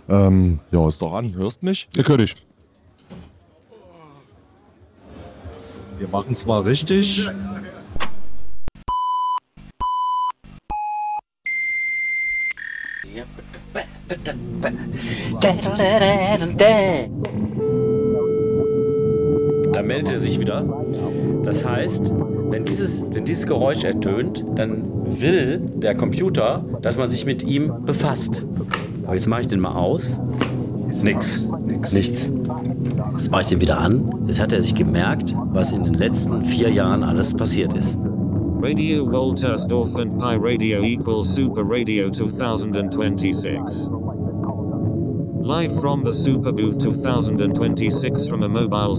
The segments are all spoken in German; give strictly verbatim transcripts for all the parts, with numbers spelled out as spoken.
Ähm, ja, ist doch an. Hörst mich? Ich höre dich. Wir machen es mal richtig. Da meldet er sich wieder. Das heißt, wenn dieses, wenn dieses Geräusch ertönt, dann will der Computer, dass man sich mit ihm befasst. Aber jetzt mache ich den mal aus. Nix. Nichts. Jetzt mache ich den wieder an. Jetzt hat er sich gemerkt, was in den letzten vier Jahren alles passiert ist. Radio Woltersdorf and Pi Radio equals Super Radio twenty twenty-six. Live from the Super Booth twenty twenty-six from a mobile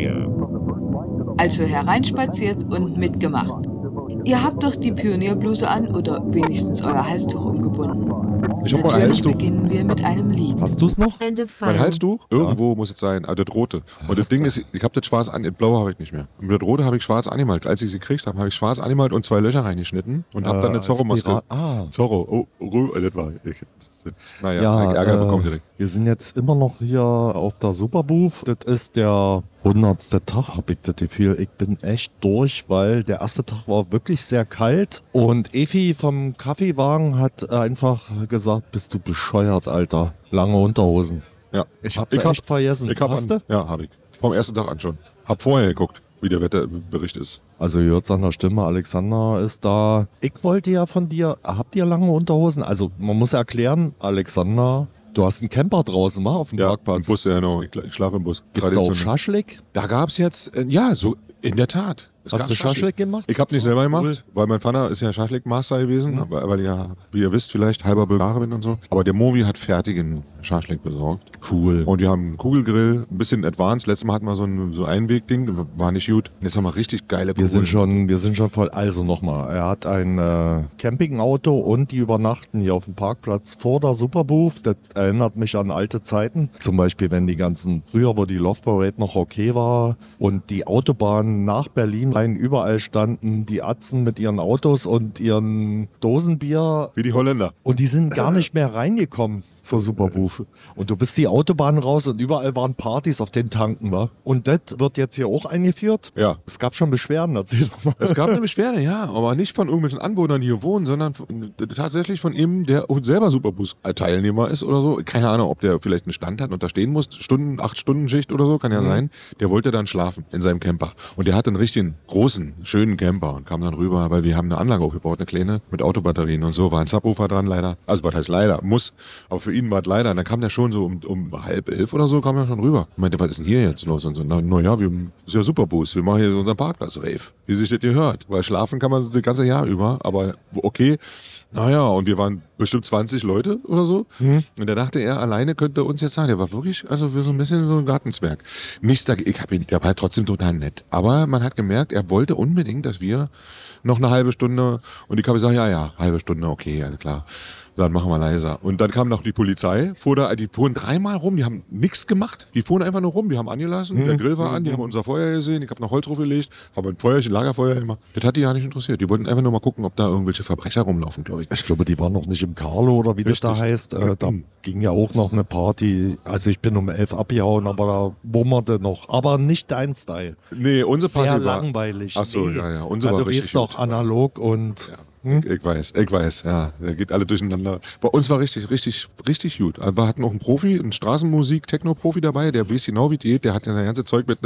studio. Also hereinspaziert und mitgemacht. Ihr habt doch die Pionierbluse an oder wenigstens euer Halstuch umgebunden. Ich hab Natürlich mein Halstuch. beginnen wir mit einem Lied. Hast du es noch? Mein Halstuch? Irgendwo muss es sein. Also das rote. Und das Ding ist, ich habe das schwarz an, das blaue habe ich nicht mehr. Und das rote habe ich schwarz angemalt. Als ich sie gekriegt habe, habe ich schwarz angemalt und zwei Löcher reingeschnitten und habe Äh, dann eine als Zorro-Maske. Pirat- Ah. Zorro. Oh, oh, das war. Ich, naja, Ja, Ärger äh, bekommen direkt. wir sind jetzt immer noch hier auf der Superbooth. Das ist der hundertste Tag, habe ich das Gefühl. Ich bin echt durch, weil der erste Tag war wirklich sehr kalt. Und Efi vom Kaffeewagen hat einfach gesagt, bist du bescheuert, Alter. Lange Unterhosen. Ja. Ich hab's ich echt hab, vergessen. Ich hab Hast an, du? Ja, habe ich. Vom ersten Tag an schon. Hab vorher geguckt, wie der Wetterbericht ist. Also ihr hört es an der Stimme, Alexander ist da. Ich wollte ja von dir, habt ihr lange Unterhosen? Also man muss erklären, Alexander, du hast einen Camper draußen, mal auf dem Ja, im Parkplatz. Bus, ja, genau. Ich, ich schlafe im Bus. Gibt's da auch Traditionell. Schaschlik? Da gab's jetzt, äh, ja, so in der Tat. Es Hast gab du Schaschlik gemacht? Ich habe nicht selber gemacht, Cool. weil mein Vater ist ja Schaschlik-Master gewesen, aber, weil ja, wie ihr wisst, vielleicht halber Bulgare bin und so. Aber der Movi hat fertigen Schaschlik besorgt. Cool. Und wir haben einen Kugelgrill, ein bisschen advanced. Letztes Mal hatten wir so ein so Einwegding, war nicht gut. Jetzt haben wir richtig geile Wir Kugeln. sind schon, wir sind schon voll. Also nochmal, er hat ein äh, Campingauto und die übernachten hier auf dem Parkplatz vor der Superbooth. Das erinnert mich an alte Zeiten. Zum Beispiel, wenn die ganzen, früher, wo die Love Parade noch okay war und die Autobahnen nach Berlin rein überall standen, die Atzen mit ihren Autos und ihren Dosenbier. Wie die Holländer. Und die sind gar nicht mehr reingekommen zur Superbooth. Und du bist die Autobahn raus und überall waren Partys auf den Tanken, wa? Und das wird jetzt hier auch eingeführt? Ja. Es gab schon Beschwerden, erzähl doch mal. Es gab eine Beschwerde, ja, aber nicht von irgendwelchen Anwohnern, die hier wohnen, sondern von, tatsächlich von ihm, der selber Superbus-Teilnehmer ist oder so. Keine Ahnung, ob der vielleicht einen Stand hat und da stehen muss, Stunden, acht Stunden Schicht oder so, kann ja mhm. sein. Der wollte dann schlafen in seinem Camper. Und der hatte einen richtigen, großen, schönen Camper und kam dann rüber, weil wir haben eine Anlage aufgebaut, eine kleine, mit Autobatterien und so, war ein Subwoofer dran leider. Also was heißt leider, muss, aber für ihn war es leider. Und dann kam der schon so um, um halb elf oder so, kam er schon rüber. Und meinte, was ist denn hier jetzt los? Und so, na, na ja, wir, das ist ja Superbus, wir machen hier unseren Parkplatz, Rave. Wie sich das gehört. Weil schlafen kann man das ganze Jahr über, aber okay. Naja, und wir waren bestimmt zwanzig Leute oder so. Mhm. Und da dachte er, alleine könnte uns jetzt sagen, der war wirklich, also für so ein bisschen so ein Gartenzwerg. Nichts dagegen, ich hab ihn, der war trotzdem total nett. Aber man hat gemerkt, er wollte unbedingt, dass wir noch eine halbe Stunde, und ich habe gesagt, ja, ja, halbe Stunde, okay, alles klar. Dann machen wir leiser. Und dann kam noch die Polizei, fuhr da, die fuhren dreimal rum, die haben nichts gemacht. Die fuhren einfach nur rum, die haben angelassen, mhm. der Grill war an, die haben unser Feuer gesehen, ich habe noch Holz draufgelegt, habe ein Feuerchen, Lagerfeuer immer. Das hat die ja nicht interessiert. Die wollten einfach nur mal gucken, ob da irgendwelche Verbrecher rumlaufen, glaube ich. Ich glaube, die waren noch nicht im Carlo oder wie Richtig. das da heißt. Äh, da mhm. ging ja auch noch eine Party. Also ich bin um elf abgehauen, aber da wummerte noch. Aber nicht dein Style. Nee, unsere Party Sehr war... langweilig. Ach so, nee. ja, ja. Unsere ja, war du richtig bist doch analog und... Ja. Hm? Ich weiß, ich weiß, ja. Der geht alle durcheinander. Bei uns war richtig, richtig, richtig gut. Wir hatten auch einen Profi, einen Straßenmusik-Techno-Profi dabei, der weiß genau wie die geht. Der hat ja das ganze Zeug mit, ne,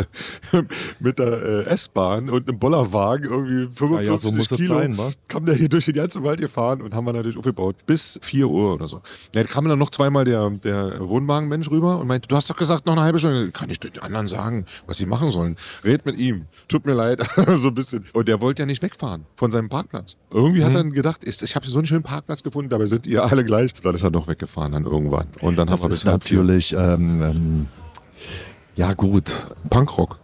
mit der äh, S-Bahn und einem Bollerwagen, irgendwie fünfundvierzig ja, ja, so muss Kilo. Es sein, wa? Kam der hier durch den ganzen Wald gefahren und haben wir natürlich aufgebaut. Bis vier Uhr oder so. Ja, da kam dann noch zweimal der, der Wohnwagenmensch rüber und meinte, du hast doch gesagt, noch eine halbe Stunde. Kann ich den anderen sagen, was sie machen sollen? Red mit ihm. Tut mir leid. So ein bisschen. Und der wollte ja nicht wegfahren von seinem Parkplatz. Irgendwie hat er dann gedacht, ich habe so einen schönen Parkplatz gefunden, dabei sind ihr alle gleich. Dann ist er noch weggefahren dann irgendwann. Und dann das haben wir ist natürlich, ähm, ähm, ja gut. Punkrock.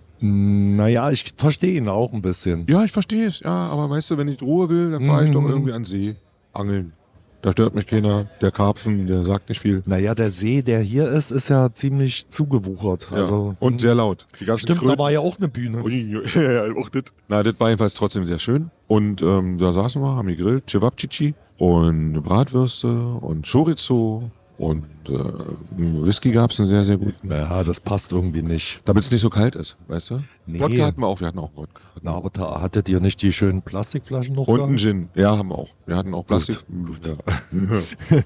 Naja, ich verstehe ihn auch ein bisschen. Ja, ich verstehe es. Ja, aber weißt du, wenn ich Ruhe will, dann fahre ich mhm. doch irgendwie an See angeln. Da stört mich keiner. Der Karpfen, der sagt nicht viel. Naja, der See, der hier ist, ist ja ziemlich zugewuchert. Ja. Also, und sehr laut. Die ganzen Stimmt, Kröten. da war ja auch eine Bühne. Ja, auch das. Na, das war jedenfalls trotzdem sehr schön. Und ähm, da saßen wir, haben gegrillt, Cevapcici und Bratwürste und Chorizo und äh, Whisky gab es einen sehr, sehr guten. Ja, das passt irgendwie nicht. Damit es nicht so kalt ist, weißt du? Nee. Wodka hatten wir auch, wir hatten auch Wodka. Na, aber da hattet ihr nicht die schönen Plastikflaschen noch? Und da? einen Gin. Ja, haben wir auch. Wir hatten auch Plastik. Gut. Ja.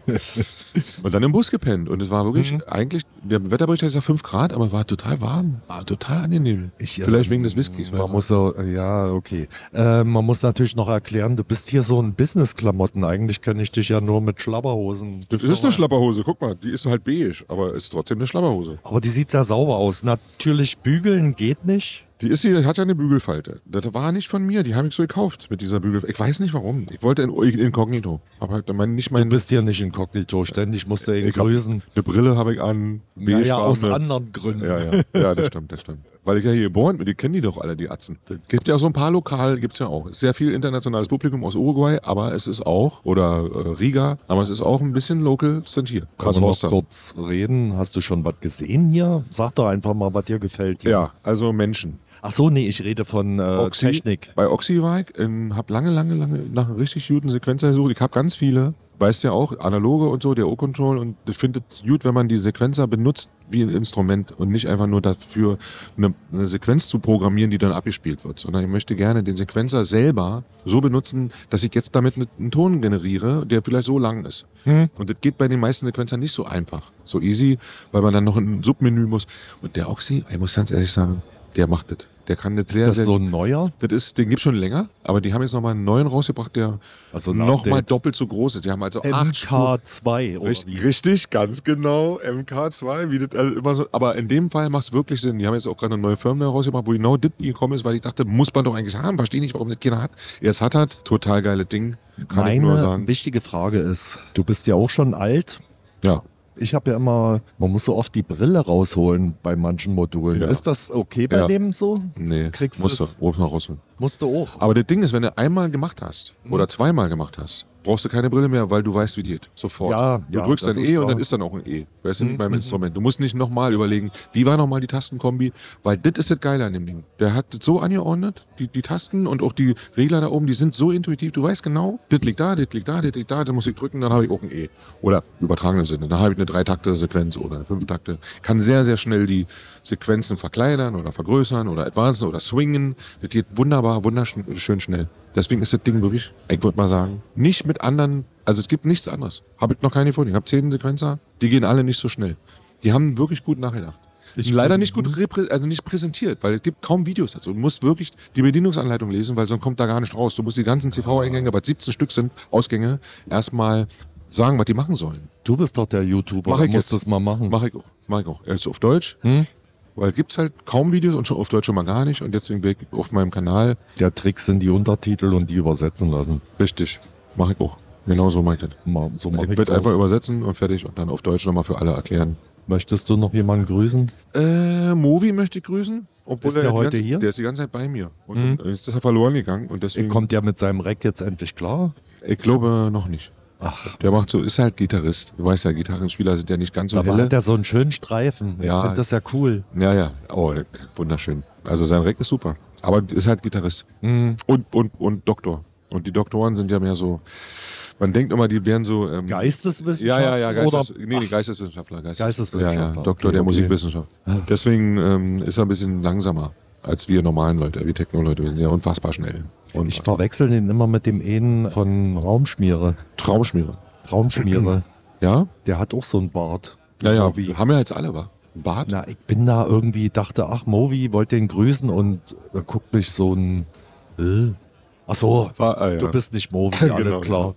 Und dann im Bus gepennt. Und es war wirklich, mhm. eigentlich, der Wetterbericht hat gesagt fünf Grad, aber es war total warm. War total angenehm. Ich, Vielleicht äh, wegen des Whiskys. Man muss so, ja, okay. Äh, man muss natürlich noch erklären, du bist hier so ein Business-Klamotten. Eigentlich kenne ich dich ja nur mit Schlabberhosen. Das ist eine Schlapperhose, guck mal. Die ist halt beige, aber ist trotzdem eine Schlapperhose. Aber die sieht sehr sauber aus. Natürlich bügeln geht nicht. Die ist hier, hat ja eine Bügelfalte. Das war nicht von mir, die habe ich so gekauft mit dieser Bügelfalte. Ich weiß nicht warum. Ich wollte in, inkognito. Aber halt mein, nicht mein. Du bist hier nicht inkognito, ständig musst du ihn grüßen. Eine Brille habe ich an. Ja, ja, aus anderen Gründen. Ja, ja, ja, das stimmt, das stimmt. Weil ich ja hier geboren bin, die kennen die doch alle, die Atzen. Es gibt ja so ein paar Lokal, gibt's ja auch. Sehr viel internationales Publikum aus Uruguay, aber es ist auch, oder äh, Riga, aber es ist auch ein bisschen local, sind hier. Kannst du noch kurz reden? Hast du schon was gesehen hier? Sag doch einfach mal, was dir gefällt hier. Ja, also Menschen. Ach so, nee, ich rede von äh, Oxy, Technik. Bei Oxy war ich, ähm, hab lange, lange, lange nach einem richtig guten Sequenzer gesucht. Ich habe ganz viele, weißt ja auch, analoge und so, der O-Control. Und ich finde es gut, wenn man die Sequenzer benutzt wie ein Instrument und nicht einfach nur dafür eine, eine Sequenz zu programmieren, die dann abgespielt wird. Sondern ich möchte gerne den Sequenzer selber so benutzen, dass ich jetzt damit einen Ton generiere, der vielleicht so lang ist. Hm. Und das geht bei den meisten Sequenzern nicht so einfach, so easy, weil man dann noch in ein Submenü muss. Und der Oxy, ich muss ganz ehrlich sagen, der macht das. Der kann das sehr, sehr... Ist das so ein neuer? Das ist, den gibt es schon länger, aber die haben jetzt nochmal einen neuen rausgebracht, der also nochmal doppelt so groß ist. Die haben also M K zwei. Oder richtig, richtig, ganz genau. M K zwei, wie das also immer so. Aber in dem Fall macht es wirklich Sinn. Die haben jetzt auch gerade eine neue Firmware rausgebracht, wo genau das gekommen ist, weil ich dachte, muss man doch eigentlich haben. Verstehe nicht, warum das keiner hat. Jetzt hat er total geiles Ding. Kann Meine ich nur sagen. wichtige Frage ist, du bist ja auch schon alt. Ja. Ich habe ja immer, man muss so oft die Brille rausholen bei manchen Modulen. Ja. Ist das okay bei Ja. dem so? Nee, Kriegst musst du. du's? Musst du mal rausholen. Musst du auch. Aber das Ding ist, wenn du einmal gemacht hast oder zweimal gemacht hast, brauchst du keine Brille mehr, weil du weißt, wie die geht. Sofort. Ja, du ja, drückst das ein ist E und klar. dann ist dann auch ein E. Weißt du, Mhm. mit meinem Instrument. Du musst nicht nochmal überlegen, wie war nochmal die Tastenkombi, weil das ist das Geile an dem Ding. Der hat das so angeordnet, die, die Tasten und auch die Regler da oben, die sind so intuitiv. Du weißt genau, das liegt da, das liegt da, das liegt da, dann muss ich drücken, dann habe ich auch ein E. Oder im übertragenen Sinne. Dann habe ich eine Dreitakte-Sequenz oder eine Fünftakte. Kann sehr, sehr schnell die Sequenzen verkleinern oder vergrößern oder advancen oder swingen. Das geht wunderbar, wunderschön schnell. Deswegen ist das Ding wirklich, ich würde mal sagen, nicht mit anderen, also es gibt nichts anderes. Habe ich noch keine gefunden. Ich habe zehn Sequenzer, die gehen alle nicht so schnell. Die haben wirklich gut nachgedacht. Die sind leider nicht gut reprä- also nicht präsentiert, weil es gibt kaum Videos dazu. Du musst wirklich die Bedienungsanleitung lesen, weil sonst kommt da gar nicht raus. Du musst die ganzen C V-Eingänge, was siebzehn Stück sind, Ausgänge, erstmal sagen, was die machen sollen. Du bist doch der YouTuber, Mach ich du musst jetzt. das mal machen. Mach ich auch. Mach ich auch. Jetzt auf Deutsch, Hm? weil gibt's halt kaum Videos und schon auf Deutsch schon mal gar nicht. Und deswegen bin ich auf meinem Kanal. Der Trick sind die Untertitel und die übersetzen lassen. Richtig. Mach ich auch. Genau so mach ich das. Ma- So mach Ich ich's werde auch. einfach übersetzen und fertig und dann auf Deutsch nochmal für alle erklären. Möchtest du noch jemanden grüßen? Äh, Movi möchte ich grüßen. Obwohl Ist der die heute ganze, hier? Der ist die ganze Zeit bei mir. Und Mhm. jetzt ist er verloren gegangen. Und Er deswegen, kommt ja mit seinem Rack jetzt endlich klar. ich glaube noch nicht. Ach, Der macht so, ist halt Gitarrist. Du weißt ja, Gitarrenspieler sind ja nicht ganz so aber helle. hat er so einen schönen Streifen. Ich Ja. finde das ja cool. Ja, ja. Oh, wunderschön. Also sein Rack ist super. Aber ist halt Gitarrist. Mhm. Und, und, und Doktor. Und die Doktoren sind ja mehr so, man denkt immer, die wären so... Ähm, Geisteswissenschaft? Ja, ja, ja, Geistes, Oder? nee, nee, Geisteswissenschaftler. Geistes, Geisteswissenschaftler. Ja, ja, Doktor Okay, der okay. Musikwissenschaft. Deswegen ähm, ist er ein bisschen langsamer als wir normalen Leute, wie Techno-Leute. Wir sind ja unfassbar schnell. Und Ich verwechsel den immer mit dem einen von Raumschmiere. Traumschmiere. Traumschmiere. Ja? Der hat auch so einen Bart. Ja, ja, Movi. haben wir jetzt alle, wa? Ein Bart? Na, ich bin da irgendwie, dachte, ach, Movi wollte den grüßen und da guckt mich so ein. Äh? Ach so, War, ah, ja. du bist nicht Movi, alles Genau, klar.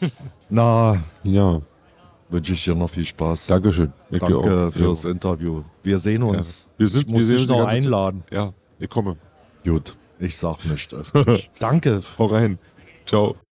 Na, Ja, wünsche ich dir noch viel Spaß. Dankeschön. Ich dir Danke auch. fürs Ja. Interview. Wir sehen uns. Wir sind- ich muss wir sehen dich uns die noch ganze Zeit. einladen. Ja, ich komme. Gut, ich sag nicht öffentlich. Danke. Hau rein. Ciao.